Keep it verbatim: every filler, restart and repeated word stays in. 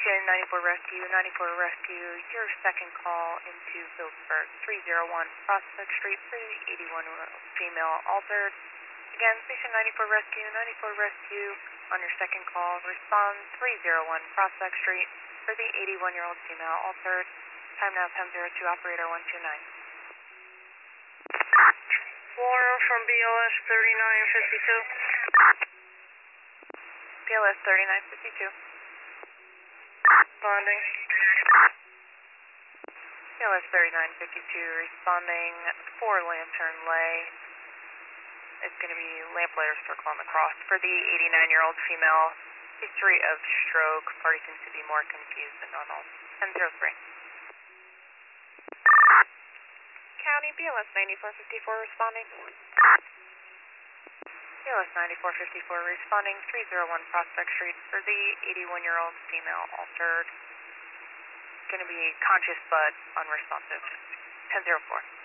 Station ninety-four Rescue, ninety-four Rescue, your second call into Phillipsburg, three oh one Prospect Street for the eighty-one-year-old female altered. Again, Station ninety-four Rescue, ninety-four Rescue, on your second call, respond three oh one Prospect Street for the eighty-one-year-old female altered. Time now ten oh two, operator one two nine. Laura from B L S thirty-nine fifty-two. B L S thirty-nine fifty-two. Responding. B L S thirty-nine fifty-two, responding for Lantern Lay. It's going to be lamplighter circle on the cross for the eighty-nine-year-old female. History of stroke. Party seems to be more confused than normal. ten oh three. County, B L S ninety-four fifty-four responding. B L S ninety-four fifty-four responding, three oh one Prospect Street for the eighty-one-year-old female altered. Going to be conscious but unresponsive. ten oh four.